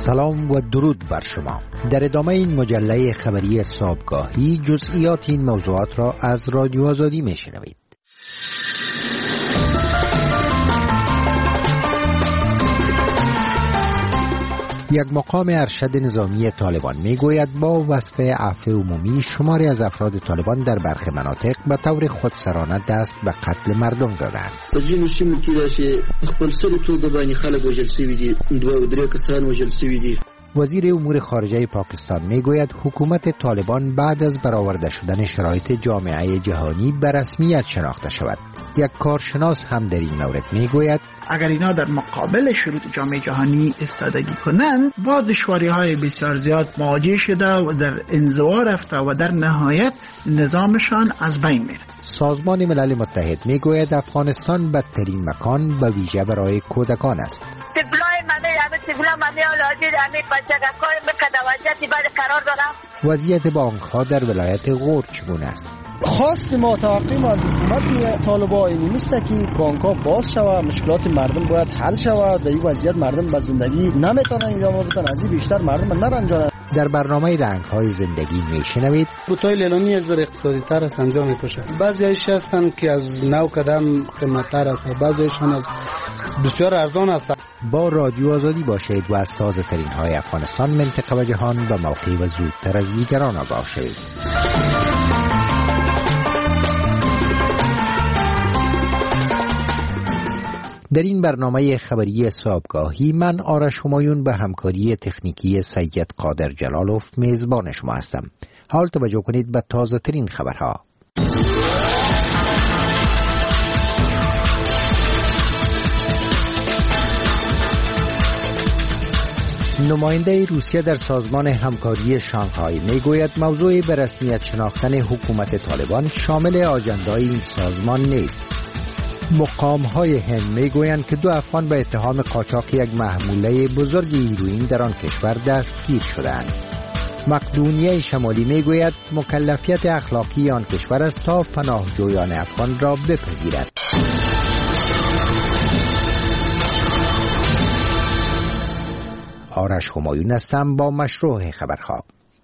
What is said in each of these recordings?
سلام و درود بر شما. در ادامه این مجله خبری صبحگاهی جزئیات این موضوعات را از رادیو آزادی میشنوید. یک مقام ارشد نظامی طالبان میگوید با وصف عفو عمومی شماری از افراد طالبان در برخی مناطق به طور خودسرانه دست به قتل مردم زدند. ځینو سیمو کې داسې خپلسري توګه باندې خلک وژل سوي دي، 2-3 کسان وژل سوي دي. وزیر امور خارجه پاکستان میگوید حکومت طالبان بعد از برآورده شدن شرایط جامعه جهانی به رسمیت شناخته شود. یک کارشناس هم در این مورد میگوید اگر اینا در مقابل شروط جامعه جهانی ایستادگی کنند با دشواری‌های بسیار زیاد مواجه شده و در انزوا رفته و در نهایت نظامشان از بین میره. سازمان ملل متحد میگوید افغانستان بدترین مکان به ویژه برای کودکان است. وضعیت بانک‌ها در ولایت غور چگونه است؟ خواست ما توقع ما از حکومت طالبان این نیست که بانک‌ها باز شود، مشکلات مردم باید حل شود. در این وضعیت مردم به زندگی نمیتونن ادامه بدن، از این بیشتر مردم نرنجانند. در برنامه رنگ‌های زندگی میشنوید بوتای لیلانی یک ذره اقتصادی تر است انجام میشه. بعضی‌هایش هستن که از 9 قدم قیمت‌تر است و بعضی‌هایشان از بسیار ارزان است. با رادیو آزادی باشید و از تازه ترین های افغانستان، منطقه و جهان به موقع و زودتر از دیگران آگاه شوید. در این برنامه خبری صبحگاهی من آرش همایون به همکاری تکنیکی سید قادر جلالوف میزبان شما هستم. حال توجه کنید به تازه ترین خبرها. نماینده روسیه در سازمان همکاری شانگهای میگوید موضوع به رسمیت شناختن حکومت طالبان شامل آجندای این سازمان نیست. مقام‌های هند میگویند که 2 افغان به اتهام قاچاق یک محموله بزرگ هیروئین در آن کشور دستگیر شدند. مقدونیه شمالی میگوید مکلفیت اخلاقی آن کشور است تا پناهجویان افغان را بپذیرد. آرش همایون هستم با مشروع خبرها.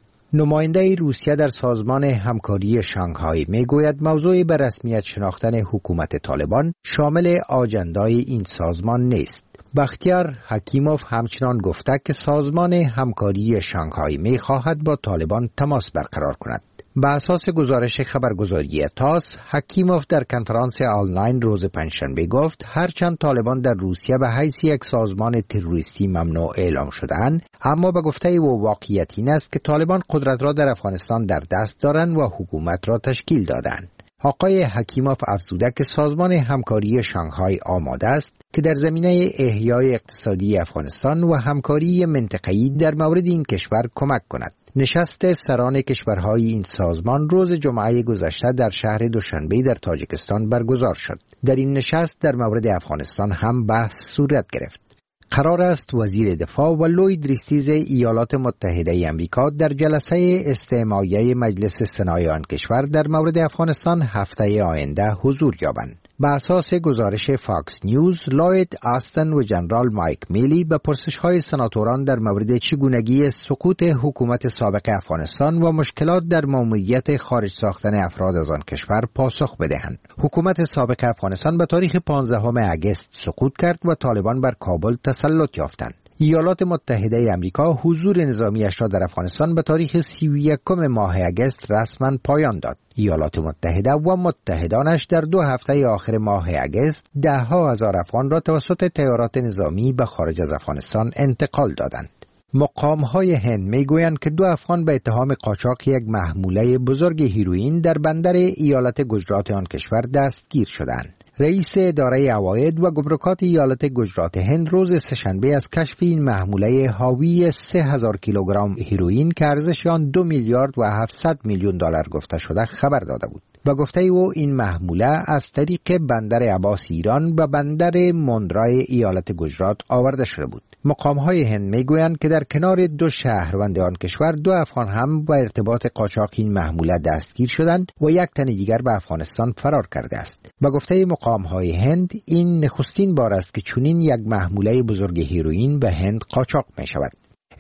نماینده روسیه در سازمان همکاری شانگهای میگوید موضوع به رسمیت شناختن حکومت طالبان شامل آجندای این سازمان نیست. بختیار حکیموف همچنان گفته که سازمان همکاری شانگهای میخواهد با طالبان تماس برقرار کند. به اساس گزارش خبرگزاری تاس، حکیموف در کنفرانس آنلاین روز پنجشنبه گفت هرچند طالبان در روسیه به حیث یک سازمان تروریستی ممنوع اعلام شدند، اما به گفته او واقعیت این است که طالبان قدرت را در افغانستان در دست دارند و حکومت را تشکیل دادند. آقای حکیموف افزوده که سازمان همکاری شانگهای آماده است که در زمینه احیای اقتصادی افغانستان و همکاری منطقه‌ای در مورد این کشور کمک کند. نشست سران کشورهای این سازمان روز جمعه گذشته در شهر دوشنبه در تاجیکستان برگزار شد. در این نشست در مورد افغانستان هم بحث صورت گرفت. قرار است وزیر دفاع و لوید ریستیز ایالات متحده آمریکا در جلسه استماعیه مجلس سنای آن کشور در مورد افغانستان هفته آینده حضور یابند. به اساس گزارش فاکس نیوز، لوید آستن و جنرال مایک میلی به پرسش‌های سناتوران در مورد چگونگی سقوط حکومت سابق افغانستان و مشکلات در ماموریت خارج ساختن افراد از آن کشور پاسخ بدهند. حکومت سابق افغانستان به تاریخ 15 اگست سقوط کرد و طالبان بر کابل تسلط یافتند. ایالات متحده آمریکا حضور نظامیش را در افغانستان به تاریخ 31 ماه اگست رسما پایان داد. ایالات متحده و متحدانش در 2 هفته آخر ماه اگست 10,000 افغان را توسط طیارات نظامی به خارج از افغانستان انتقال دادند. مقام‌های هند میگویند که 2 افغان به اتهام قاچاق یک محموله بزرگ هیروئین در بندر ایالت گجرات آن کشور دستگیر شدند. رئیس اداره عواید و گمرکات ایالت گجرات هند روز سه‌شنبه از کشف این محموله حاوی 3000 کیلوگرم هیروئین که ارزش آن 2 میلیارد و 700 میلیون دلار گفته شده خبر داده بود. به گفته او این محموله از طریق بندر عباس ایران به بندر مندرای ایالت گجرات آورده شده بود. مقام‌های هند میگویند که در کنار 2 شهروند آن کشور 2 افغان هم با ارتباط قاچاق این محموله دستگیر شدند و 1 تن دیگر به افغانستان فرار کرده است. به گفته مقام‌های هند این نخستین بار است که چنین یک محموله بزرگ هیروئین به هند قاچاق می شود.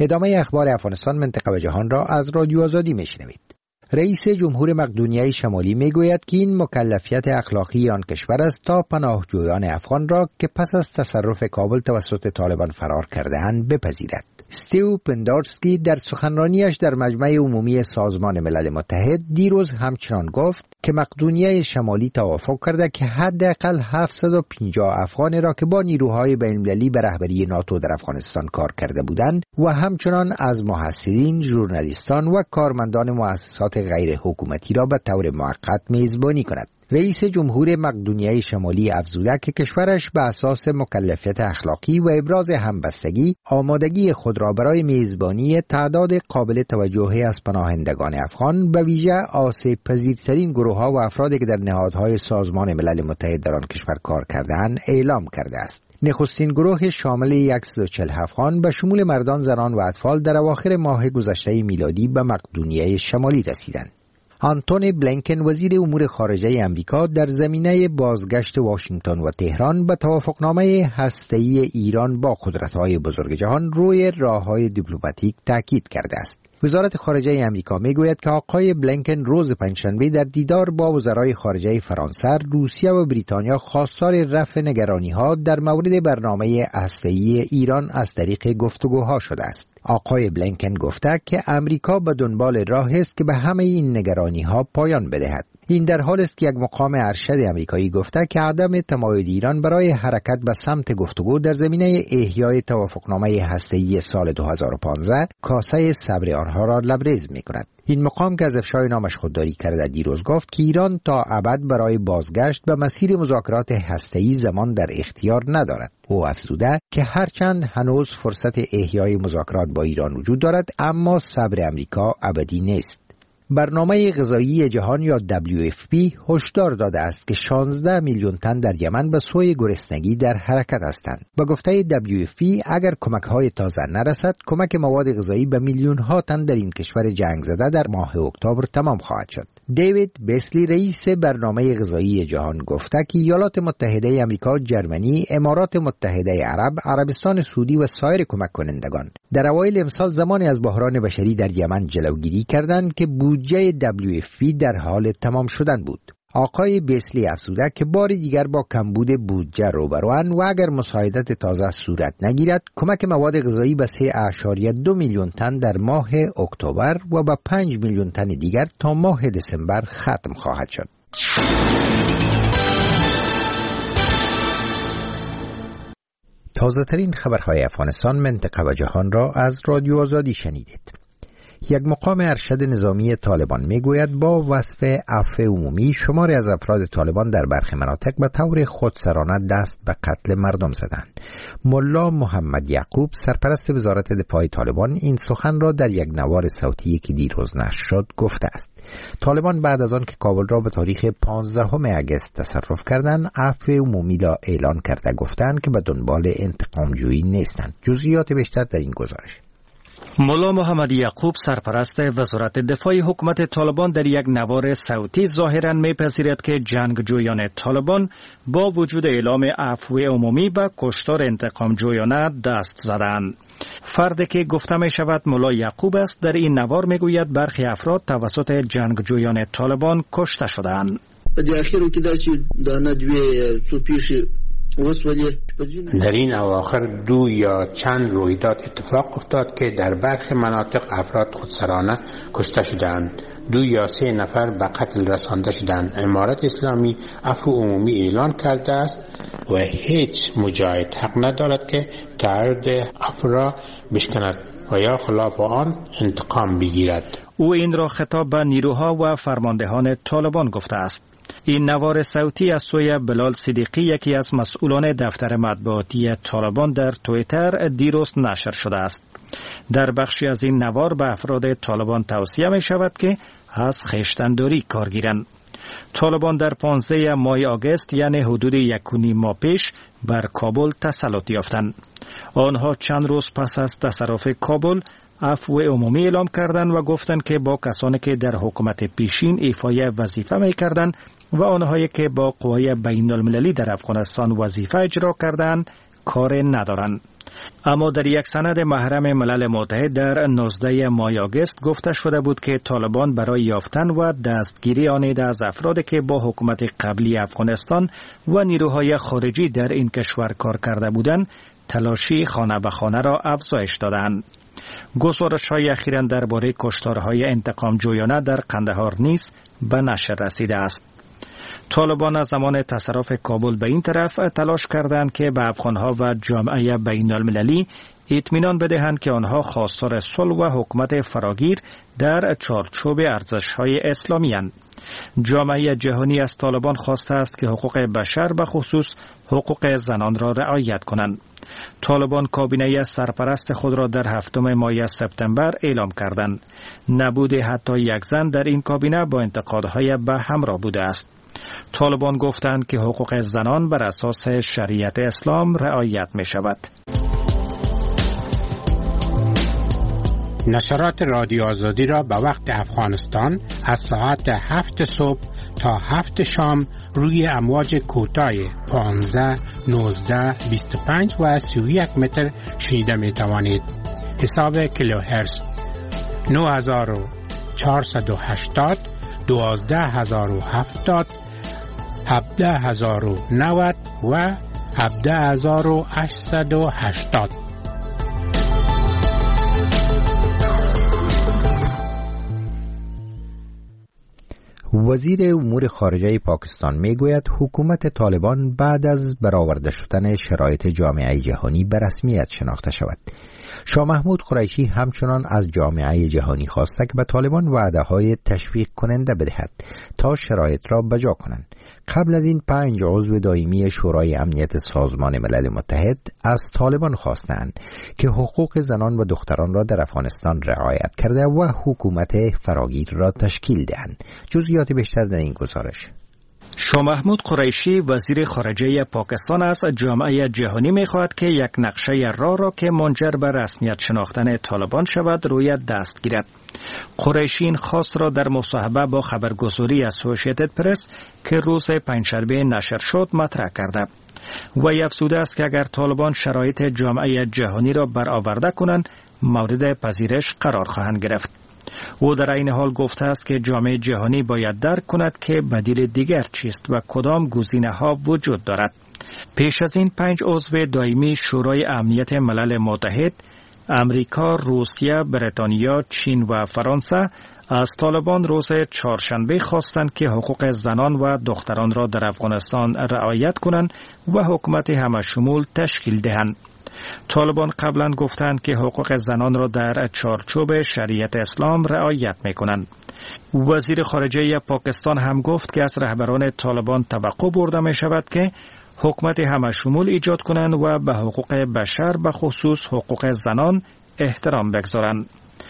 ادامه اخبار افغانستان، منطقه و جهان را از رادیو آزادی میشنوید. رئیس جمهور مقدونیه شمالی میگوید که این مکلفیت اخلاقی آن کشور است تا پناهجویان افغان را که پس از تصرف کابل توسط طالبان فرار کرده‌اند بپذیرد. استیو پندارسکی در سخنرانیش در مجمع عمومی سازمان ملل متحد دیروز همچنان گفت که مقدونیه شمالی توافق کرده که حداقل 750 افغان را که با نیروهای بین‌المللی به رهبری ناتو در افغانستان کار کرده بودند و همچنان از محصلین، ژورنالیستان و کارمندان مؤسسات غیر حکومتی را به طور موقت میزبانی کند. رئیس جمهور مقدونیه شمالی افزوده که کشورش به اساس مکلفیت اخلاقی و ابراز همبستگی آمادگی خود را برای میزبانی تعداد قابل توجهی از پناهندگان افغان به ویژه آسیب پذیرترین گروه‌ها و افرادی که در نهادهای سازمان ملل متحد در آن کشور کار کرده‌اند اعلام کرده است. نخستین گروه شامل 140 افغان به شمول مردان، زنان و اطفال در اواخر ماه گذشته میلادی به مقدونیه شمالی رسیدند. آنتونی بلینکن وزیر امور خارجه امریکا در زمینه بازگشت واشنگتن و تهران به توافقنامه هسته‌ای ایران با قدرت‌های بزرگ جهان روی راه‌های دیپلماتیک تاکید کرده است. وزارت خارجه امریکا میگوید که آقای بلینکن روز پنجشنبه در دیدار با وزرای خارجه فرانسه، روسیه و بریتانیا خواستار رفع نگرانی‌ها در مورد برنامه هسته‌ای ایران از طریق گفتگوها شده است. آقای بلینکن گفته که امریکا به دنبال راهی است که به همه این نگرانی‌ها پایان بدهد. این در حالی است که یک مقام ارشد امریکایی گفته که عدم تمایل ایران برای حرکت به سمت گفتگو در زمینه احیای توافقنامه هسته‌ای سال 2015 کاسه صبر آنها را لبریز می‌کند. این مقام که از افشای نامش خودداری کرده دیروز گفت که ایران تا ابد برای بازگشت به مسیر مذاکرات هسته‌ای زمان در اختیار ندارد. او افزوده که هرچند هنوز فرصت احیای مذاکرات با ایران وجود دارد، اما صبر امریکا ابدی نیست. برنامه غذایی جهان یا WFP هشدار داده است که 16 میلیون تن در یمن به سوی گرسنگی در حرکت هستند. به گفته WFP اگر کمک‌های تازه نرسد، کمک مواد غذایی به میلیون‌ها تن در این کشور جنگ زده در ماه اکتبر تمام خواهد شد. دیوید بیسلی رئیس برنامه غذایی جهان گفته که ایالات متحده آمریکا، جرمنی، امارات متحده عرب، عربستان سعودی و سایر کمک کنندگان در اوایل امسال زمانی از بحران بشری در یمن جلوگیری کردند که بودجه WFP در حال تمام شدن بود. آقای بیسلی افزوده که بار دیگر با کمبود بودجه روبروند و اگر مساعدت تازه صورت نگیرد، کمک مواد غذایی به 3.2 میلیون تن در ماه اکتبر و به 5 میلیون تن دیگر تا ماه دسامبر ختم خواهد شد. تازه ترین خبرهای افغانستان، منطقه و جهان را از رادیو آزادی شنیدید. یک مقام ارشد نظامی طالبان میگوید با وصف عفو عمومی شماری از افراد طالبان در برخی مناطق به طور خودسرانه دست به قتل مردم زدند. ملا محمد یعقوب سرپرست وزارت دفاع طالبان این سخن را در یک نوار صوتی که دیروز نشر شد گفته است. طالبان بعد از آن که کابل را به تاریخ 15 اگست تصرف کردند، عفو عمومی را اعلان کرده گفتند که به دنبال انتقام جویی نیستند. جزئیات بیشتر در این گزارش. ملا محمد یعقوب سرپرست وزارت دفاع حکومت طالبان در یک نوار صوتی ظاهراً می‌پذیرد که جنگجویان طالبان با وجود اعلام عفو عمومی به کشتار انتقام جویانه دست زدند. فردی که گفته می شود ملا یعقوب است در این نوار میگوید برخی افراد توسط جنگجویان طالبان کشته شدند. در این اواخر 2 یا چند رویداد اتفاق افتاد که در برخی مناطق افراد خودسرانه کشته شدند. 2 یا 3 نفر به قتل رسانده شدند. امارت اسلامی عفو عمومی اعلان کرده است و هیچ مجاهد حق ندارد که تعرض عفو را بشکند و یا خلاف آن انتقام بگیرد. او این را خطاب به نیروها و فرماندهان طالبان گفته است. این نوار صوتی از سوی بلال صدیقی، یکی از مسئولان دفتر مطبوعاتی طالبان، در توییتر دیروز نشر شده است. در بخشی از این نوار به افراد طالبان توصیه می شود که از خویشتن‌داری کار گیرند. طالبان در 15 ماه آگوست یعنی حدود 1.5 ماه پیش بر کابل تسلط یافتند. آنها چند روز پس از تصرف کابل عفو عمومی اعلام کردند و گفتند که با کسانی که در حکومت پیشین ایفای وظیفه می کردند و آنهایی که با قوای بین المللی در افغانستان وظیفه اجرا کردند کار ندارند. اما در یک سند محرم ملل متحد در 19 ماه آگوست گفته شده بود که طالبان برای یافتن و دستگیری آن از افرادی که با حکومت قبلی افغانستان و نیروهای خارجی در این کشور کار کرده بودند تلاشی خانه به خانه را افزایش دادند. گزارش‌های اخیراً درباره کشتارهای انتقام جویانه در قندهار نیز به نشر رسیده است. طالبان از زمان تصرف کابل به این طرف تلاش کردند که به افغانها و جامعه بین المللی اطمینان بدهند که آنها خواستار صلح و حکومت فراگیر در چارچوب ارزش‌های اسلامی اند. جامعه جهانی از طالبان خواسته است که حقوق بشر به خصوص حقوق زنان را رعایت کنند. طالبان کابینه سرپرست خود را در 7 ماه سپتامبر اعلام کردند. نبود حتی یک زن در این کابینه با انتقادهای به همراه بوده است. طالبان گفتند که حقوق زنان بر اساس شریعت اسلام رعایت می شود. نشرات رادیو آزادی را به وقت افغانستان از ساعت 7 صبح تا 7 شام روی امواج کوتاه 15, 19, 25 و 31 متر شنیده می توانید. حساب کیلوهرتز 9480, 12070, 17090 و 17880. وزیر امور خارجه پاکستان میگوید حکومت طالبان بعد از برآورده شدن شرایط جامعه جهانی به رسمیت شناخته شود. شاه محمود قریشی همچنان از جامعه جهانی خواسته که به طالبان وعده‌های تشویق کننده بدهد تا شرایط را بجا کنند. قبل از این 5 عضو دائمی شورای امنیت سازمان ملل متحد از طالبان خواستند که حقوق زنان و دختران را در افغانستان رعایت کرده و حکومت فراگیر را تشکیل دهند. جزئیات بیشتر در این گزارش. شاه محمود قریشی وزیر خارجه پاکستان از جامعه جهانی می‌خواهد که یک نقشه راه را که منجر به رسمیت شناختن طالبان شود روی دست گیرد. قریشی این خواست را در مصاحبه با خبرگزاری اسوسییتد پرس که روز پنجشنبه نشر شد مطرح کرده و افزوده است که اگر طالبان شرایط جامعه جهانی را برآورده کنند مورد پذیرش قرار خواهند گرفت. او در این حال گفته است که جامعه جهانی باید درک کند که بدیل دیگر چیست و کدام گزینه‌ها وجود دارد. پیش از این 5 عضو دائمی شورای امنیت ملل متحد، امریکا، روسیه، بریتانیا، چین و فرانسه از طالبان روز چهارشنبه خواستند که حقوق زنان و دختران را در افغانستان رعایت کنند و حکومت همه‌شمول تشکیل دهند. طالبان قبلا گفتند که حقوق زنان را در چارچوب شریعت اسلام رعایت می‌کنند. وزیر خارجه پاکستان هم گفت که از رهبران طالبان توقع برده می شود که حکومت همه‌شمول ایجاد کنند و به حقوق بشر به خصوص حقوق زنان احترام بگذارند.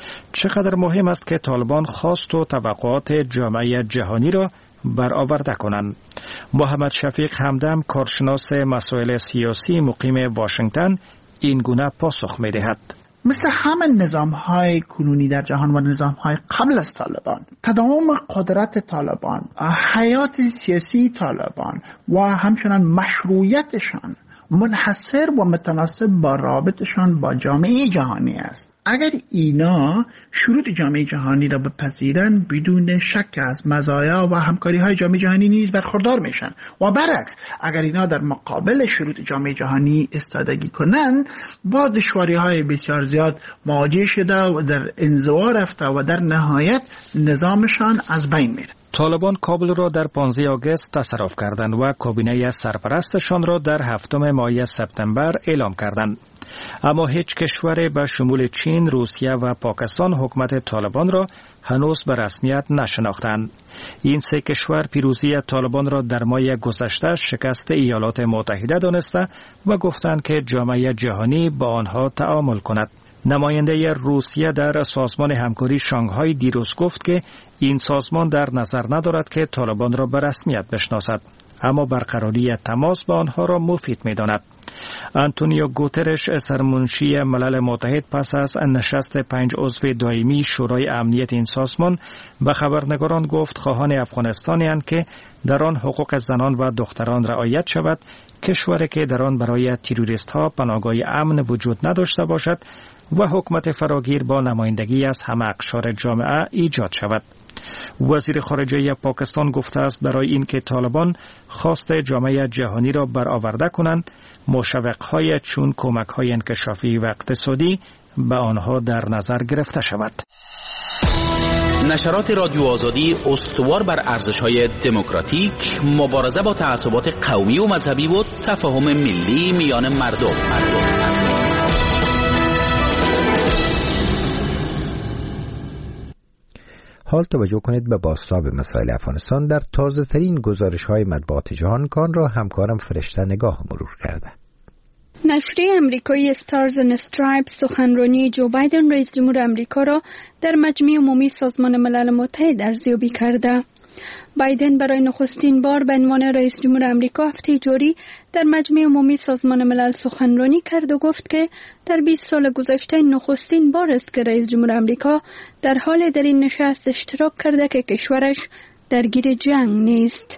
چقدر مهم است که طالبان خواست و توقعات جامعه جهانی را برآورده کنند. محمد شفیق همدم کارشناس مسائل سیاسی مقیم واشنگتن این گونه پاسخ می دهد. مثل همه نظام‌های کنونی در جهان و نظام‌های قبل از طالبان، تداوم قدرت طالبان، حیات سیاسی طالبان و همچنان مشروعیتشان منحصر و متناسب با رابطشان با جامعه جهانی است. اگر اینا شروط جامعه جهانی را بپذیرند بدون شک از مزایا و همکاری‌های جامعه جهانی نیز برخوردار میشن و برعکس اگر اینا در مقابل شروط جامعه جهانی ایستادگی کنند با دشواری‌های بسیار زیاد مواجه شده و در انزوا رفته و در نهایت نظامشان از بین میره. طالبان کابل را در 15 آگوست تصرف کردند و کابینه سرپرستشان را در 7 ماه سپتامبر اعلام کردند. اما هیچ کشور به شمول چین، روسیه و پاکستان حکومت طالبان را هنوز به رسمیت نشناختند. این 3 کشور پیروزی طالبان را در ماه گذشته شکست ایالات متحده دانسته و گفتند که جامعه جهانی با آنها تعامل کند. نماینده روسیه در سازمان همکاری شانگهای دیروز گفت که این سازمان در نظر ندارد که طالبان را به رسمیت بشناسد، اما برقراری تماس با آنها را مفید می‌داند. آنتونیو گوترش سرمنشی ملل متحد پس از نشست 5 عضو دائمی شورای امنیت این سازمان به خبرنگاران گفت خواهان افغانستانی اند که در آن حقوق زنان و دختران رعایت شود، کشوری که در آن برای تروریست ها پناهگاه امن وجود نداشته باشد و حکومت فراگیر با نمایندگی از همه اقشار جامعه ایجاد شود. وزیر خارجه پاکستان گفته است برای اینکه طالبان خواست جامعه جهانی را برآورده کنند، مشوق‌های چون کمک‌های انکشافی و اقتصادی به آنها در نظر گرفته شود. نشرات رادیو آزادی استوار بر ارزش‌های دموکراتیک، مبارزه با تعصبات قومی و مذهبی و تفاهم ملی میان مردم. حال توجه کنید به بازتاب مسائل افغانستان در تازه ترین گزارش های مطبوعات جهان کان را همکارم فرشته نگاه مرور کرده. نشریه امریکایی استارز اند استرایپس سخنرانی جو بایدن رئیس جمهور امریکا را در مجمع عمومی سازمان ملل متحد ارزیابی کرده. بایدن برای نخستین بار به عنوان رئیس جمهور امریکا هفته جاری در مجمع عمومی سازمان ملل سخنرانی کرد و گفت که در 20 سال گذشته نخستین بار است که رئیس جمهور امریکا در حال در این نشست اشتراک کرده که کشورش درگیر جنگ نیست.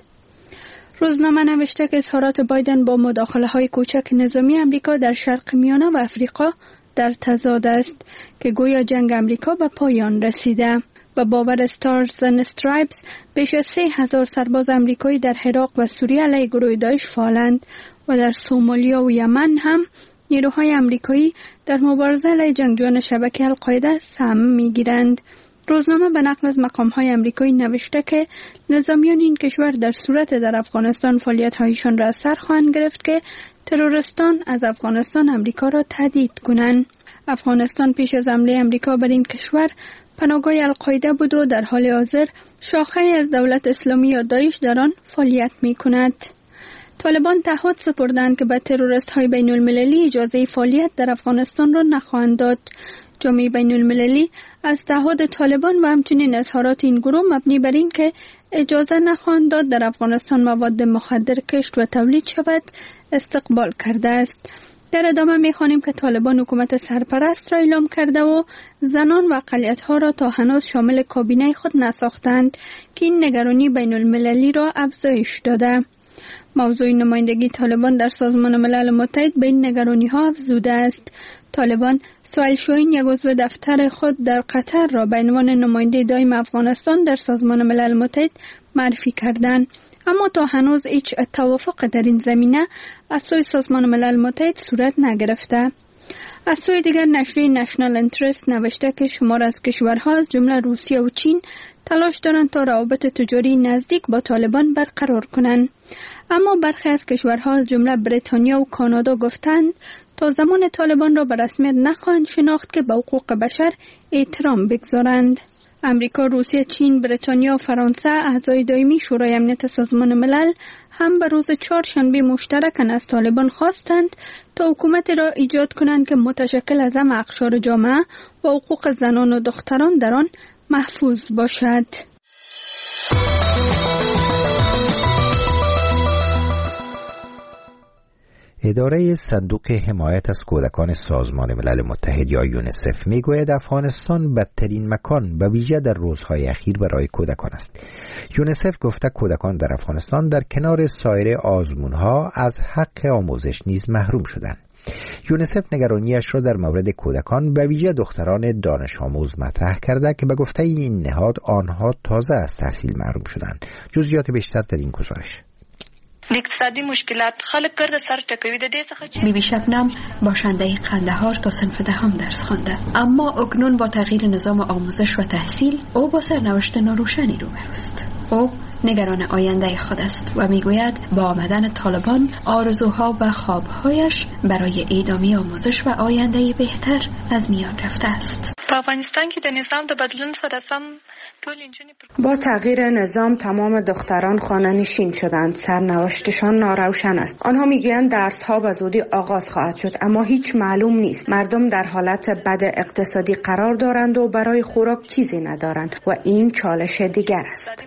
روزنامه نوشته که اظهارات بایدن با مداخله‌های کوچک نظامی امریکا در شرق میانه و افریقا در تضاد است که گویا جنگ امریکا به پایان رسیده. با باور استارز اند استرایپس بیش از 3,000 سرباز امریکایی در عراق و سوریه علیه گروه داعش فعالند و در سومالیا و یمن هم نیروهای امریکایی در مبارزه علیه جنگجویان شبکه القاعده سهم میگیرند. روزنامه به نقل از مقام‌های امریکایی نوشته که نظامیان این کشور در صورت در افغانستان فعالیت‌هایشان را از سر خواهند گرفت که تروریستان از افغانستان امریکا را تهدید کنند. افغانستان پیش از حمله امریکا بر این کشور پناهگاه القاعده بود و در حال حاضر شاخه‌ای از دولت اسلامی یا داعش در آن فعالیت می‌کند. طالبان تعهد سپردند که به تروریست‌های بین‌المللی اجازه فعالیت در افغانستان را نخواهند داد. جامعه بین‌المللی از تعهد طالبان و همچنین اظهارات این گروه مبنی بر این که اجازه نخواهند داد در افغانستان مواد مخدر کشت و تولید شود استقبال کرده است. در ادامه می‌خوانیم که طالبان حکومت سرپرست را اعلام کرده و زنان و اقلیت‌ها را تا هنوز شامل کابینه خود نساختند که این نگرانی بین‌المللی را افزایش داده. موضوع نمایندگی طالبان در سازمان ملل متحد به این نگرانی‌ها افزوده است. طالبان سوال شوین یک عضو دفتر خود در قطر را به عنوان نماینده دائم افغانستان در سازمان ملل متحد معرفی کردند، اما تا هنوز هیچ توافق در این زمینه از سوی سازمان ملل متحد صورت نگرفته. از سوی دیگر نشریه نشنال انترست نوشته که شمار از کشورها از جمله روسیه و چین تلاش دارند تا روابط تجاری نزدیک با طالبان برقرار کنند، اما برخی از کشورها از جمله بریتانیا و کانادا گفتند تا زمان طالبان را به رسمیت نخواهند شناخت که به حقوق بشر احترام بگذارند. امریکا، روسیه، چین، بریتانیا و فرانسه اعضای دائمی شورای امنیت سازمان ملل هم به روز چهارشنبه مشترکاً از طالبان خواستند تا حکومت را ایجاد کنند که متشکل از همه اقشار جامعه و حقوق زنان و دختران در آن محفوظ باشد. اداره صندوق حمایت از کودکان سازمان ملل متحد یا یونیسف میگوید افغانستان بدترین مکان به ویژه در روزهای اخیر برای کودکان است. یونیسف گفته کودکان در افغانستان در کنار سایر آزمونها از حق آموزش نیز محروم شدند. یونیسف نگرانیش را در مورد کودکان به ویژه دختران دانش آموز مطرح کرده که به گفته این نهاد آنها تازه از تحصیل محروم شدند. جزئیات بیشتر در این گزارش. اقتصادی مشکلات خلق کرده سر ټکوي د دې څخه بیبی شبنم باشنده قندهار تا صنف دهم درس خوانده، اما اکنون با تغییر نظام آموزش و تحصیل او با سرنوشت ناروشنی روبروست. او نگران آینده خود است و میگوید با آمدن طالبان آرزوها و خوابهایش برای ادامه آموزش و آینده بهتر از میان رفته است. په افغانستان کې د نظام د بدلون سره سم با تغییر نظام تمام دختران خانه‌نشین شدند. سرنوشتشان ناروشن است. آنها میگویند درس‌ها به زودی آغاز خواهد شد، اما هیچ معلوم نیست. مردم در حالت بد اقتصادی قرار دارند و برای خوراک چیزی ندارند و این چالش دیگر است.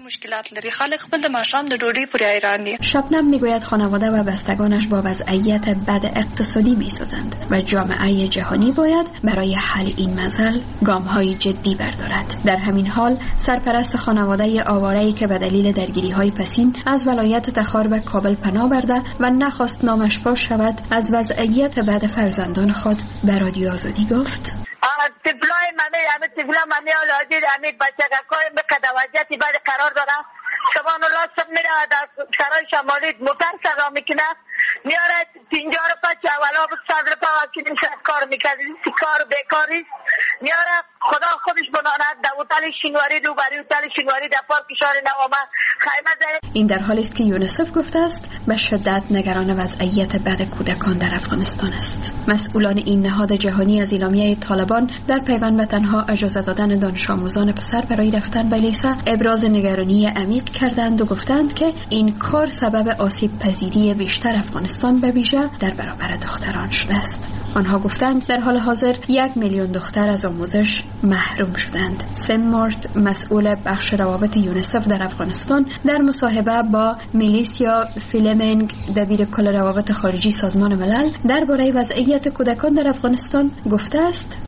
شبنم میگوید خانواده و بستگانش با وضعیت بد اقتصادی میسازند و جامعه جهانی باید برای حل این مسئله گام‌های جدی بردارد. در همین حال سرپرست خانواده آواره‌ای که به دلیل درگیری‌های پسین از ولایت تخار به کابل پناه برده و نخواست نامش فاش شود، از وضعیت بد فرزندان خود به رادیو آزادی گفت: طفلای منی اولادی همین بچگکای به قدوجتی بعد قرار دارم. شبان الله صبح میره در سرای شمالی موتر سرا میکنه، میاره 50 روپیه چه اولا بود 100 روپیه وکیل کار میکرد. کار بیکاری میاره خدا خودش بناند. در هتل شینواری رو برای هتل شینواری در پارک شهر نوامه خیمه زده. این در حالی است که یونیسف گفته است به شدت نگران وضعیت بد کودکان در افغانستان است. مسئولان این نهاد جهانی از اعلامیه طالبان در پیوند به تنها اجازه دادن دانش آموزان پسر برای رفتن به لیسه ابراز نگرانی عمیق کردند و گفتند که این کار سبب آسیب پذیری بیشتر افغانستان به ویژه در برابر دختران شده است. آنها گفتند در حال حاضر 1 میلیون دختر از آموزش محروم شدند. سم مارت، مسئول بخش روابط یونیسف در افغانستان، در مصاحبه با میلیسیا فیلمنگ، دبیر کل روابط خارجی سازمان ملل، درباره وضعیت کودکان در افغانستان گفته است: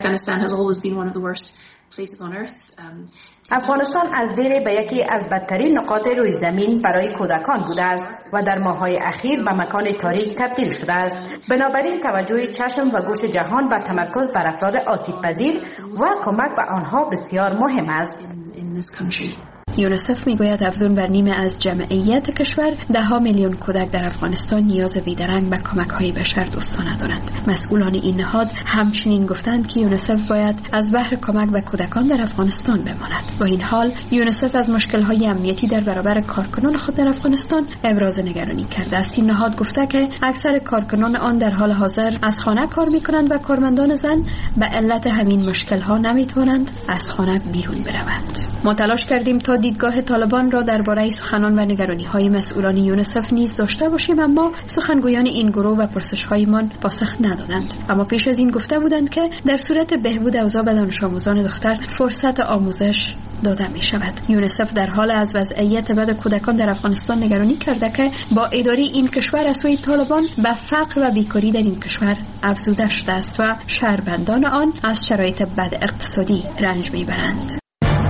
افغانستان از دیر به یکی از بدترین نقاط روی زمین برای کودکان بوده است و در ماه‌های اخیر به مکان تاریک تبدیل شده است. بنابراین توجه چشم و گوش جهان به تمرکز بر افراد آسیب پذیر و کمک به آنها بسیار مهم است. یونیسف میگوید افزون بر نیمه از جمعیت کشور 10 میلیون کودک در افغانستان نیاز بیدرنگ به کمک‌های بشردوستانه دارند. مسئولان این نهاد همچنین گفتند که یونیسف باید از بحر کمک به کودکان در افغانستان بماند. با این حال یونیسف از مشکل‌های امنیتی در برابر کارکنان خود در افغانستان ابراز نگرانی کرده است. این نهاد گفته که اکثر کارکنان آن در حال حاضر از خانه کار می‌کنند و کارمندان زن به علت همین مشکل‌ها نمی‌توانند از خانه بیرون بروند. ما تلاش کردیم تا دیدگاه طالبان را درباره سخنان و نگرانی‌های مسئولان یونیسف نیز داشته باشیم، اما سخنگویان این گروه و پرسش‌هایمان پاسخ ندادند. اما پیش از این گفته بودند که در صورت بهبود اوضاع به دانش آموزان دختر فرصت آموزش داده می شود. یونیسف در حال از وضعیت بد کودکان در افغانستان نگرانی کرده که با اداره این کشور از سوی طالبان به فقر و بیکاری در این کشور افزوده شده است و شهروندان آن از شرایط بد اقتصادی رنج میبرند.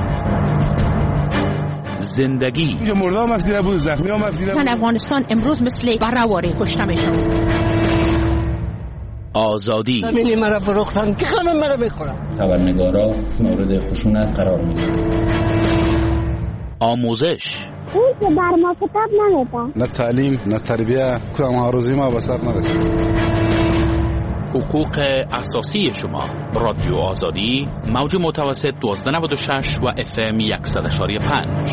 زندگی مرده هم افزیده بود، زخمی هم افزیده بود. افغانستان امروز مثل برهواری کشته میشد. آزادی همینی مرا فروختن که خانم مرا بخورم. خبرنگارا مورد خشونت قرار میگیرن. آموزش اون که بر ما کتاب نمیده. نه تعلیم نه تربیه، کدام هاروزی ما به سر نرسید. حقوق اساسی شما. رادیو آزادی، موج متوسط 1296 و FM 100.5.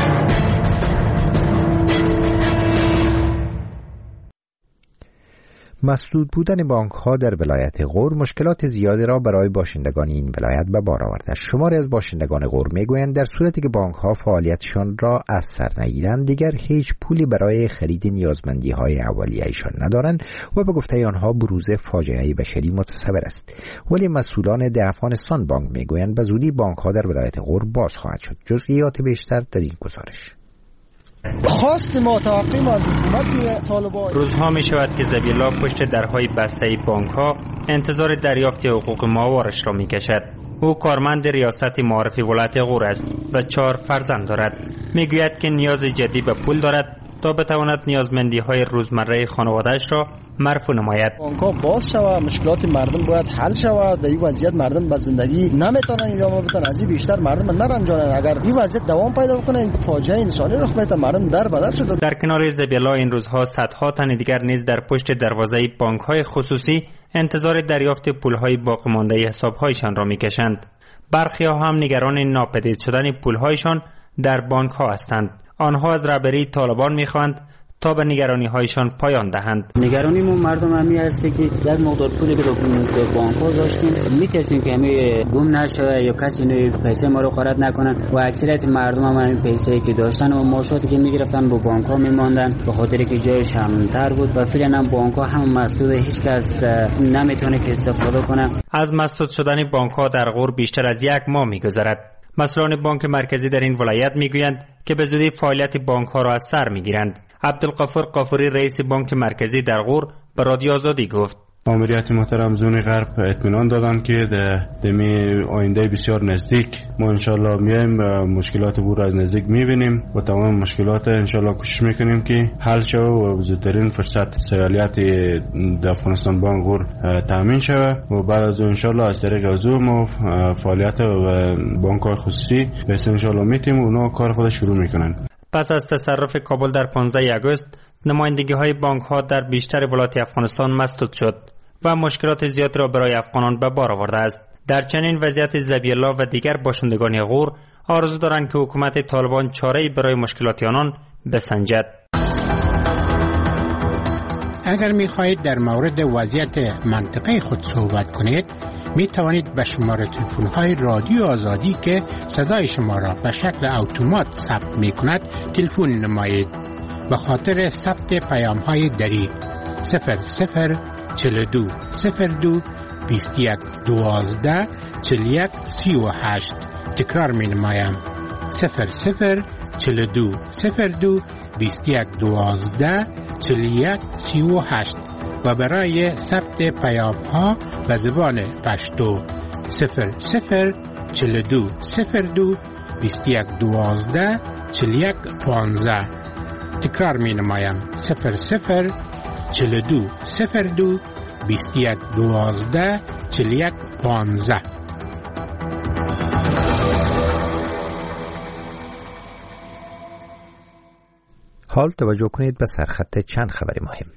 مسدود بودن بانک‌ها در ولایت غور مشکلات زیادی را برای باشندگان این ولایت به بار آورده است. شماری از باشندگان غور میگویند در صورتی که بانک‌ها فعالیتشان را از سر نگیرند دیگر هیچ پولی برای خرید نیازمندی‌های اولیه‌شان ندارند و به گفته آنها بروز فاجعه بشری متصور است. ولی مسئولان ده افغانستان بانک میگویند به زودی بانک‌ها در ولایت غور باز خواهد شد. جزئیات بیشتر در این گزارش. خواست ما تعقیم از حکومت طالبان. روزها می شود که زبیلا پشت درهای بسته بانک ها انتظار دریافت حقوق ماهوارش را می کشد. او کارمند ریاست معارف ولایت غور است و 4 فرزند دارد. می گوید که نیاز جدی به پول دارد تا بتواند نیازمندی های روزمره خانواده‌اش را مرفوع نماید. بانک‌ها باز شود، مشکلات مردم باید حل شود. در این وضعیت مردم به زندگی نمیتونن ادامه بدن، از این بیشتر مردم نرنجانن. اگر این وضعیت دوام پیدا کنه این فاجعه انسانی رخ میده، مردم در بدر شده. در کنار زبیلا این روزها صدها تن دیگر نیز در پشت دروازه بانک‌های خصوصی انتظار دریافت پول‌های باقی مانده حساب‌هایشان را می‌کشند. برخی‌ها هم نگران ناپدید شدن پول‌هایشان در بانک‌ها هستند. آنها از رهبری طالبان می‌خواهند تا به نگرانی هایشان پایان دهند. نگرانی ما مردم همی است که یک مقدار پولی که رو بانک ها داشتیم میترسیم که همه گم نشه یا کسی پیسه ما رو غارت نکنن و اکثریت مردم هم همین پیسه که داشتن و معاشاتی که میگرفتن با بانک ها میماندن به خاطر که جایش امن‌تر بود و فعلا هم بانک ها هم مسدود، هیچ کس نمیتونه که استفاده کنه. از مسدود شدن بانک ها در غور بیشتر از 1 ماه میگذرد. مسئولان بانک مرکزی در این ولایت میگویند که به زودی فعالیت بانک ها را از سر میگیرند. عبدالغفور قافوری رئیس بانک مرکزی در غور به رادیو آزادی گفت: ماموریت محترم زون غرب اطمینان دادن که در آینده بسیار نزدیک ما انشالله میایم مشکلات غور از نزدیک میبینیم و تمام مشکلات انشالله کوشش میکنیم که حل شود و زودترین فرصت سیالیت در افغانستان بانک غور تامین شود و بعد از انشالله از طریق عضو ما فعالیت بانک های خصوصی بس انشالله میتیم اونا کار خود شروع میکنن. پس از تصرف کابل در 15 آگوست نمایندگی های بانک ها در بیشتر ولایات افغانستان مسدود شد و مشکلات زیادی را برای افغانان به بار آورده است. در چنین وضعیت ذبیح الله و دیگر باشندگان غور آرزو دارند که حکومت طالبان چاره‌ای برای مشکلات آنان بسنجد. اگر می‌خواهید در مورد وضعیت منطقه خود صحبت کنید، می توانید به شماره تلفن‌های رادیو آزادی که صدای شما را به شکل اتومات ثبت می‌کند تلفن نمایید. به خاطر ثبت پیام‌های دری 0042 02 21 12 41 38 تکرار می نمایم 0042 02 21 12 41 38 و برای ثبت پیام ها به زبان پشتو 0042 02 21 12 41 15 تکرار می نمایم 0042 02 21 12 41 15. حال توجه کنید به سرخط چند خبر مهم.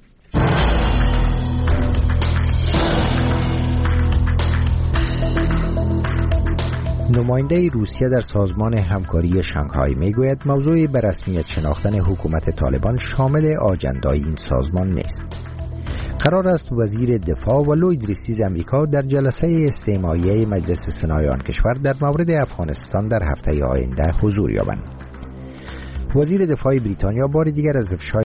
نماینده روسیه در سازمان همکاری شانگهای میگوید موضوع به رسمیت شناختن حکومت طالبان شامل آجندای این سازمان نیست. قرار است وزیر دفاع و لوید ریسیز امریکا در جلسه استماعیه مجلس سنای آن کشور در مورد افغانستان در هفته آینده حضور یابند. وزیر دفاع بریتانیا بار دیگر از افشای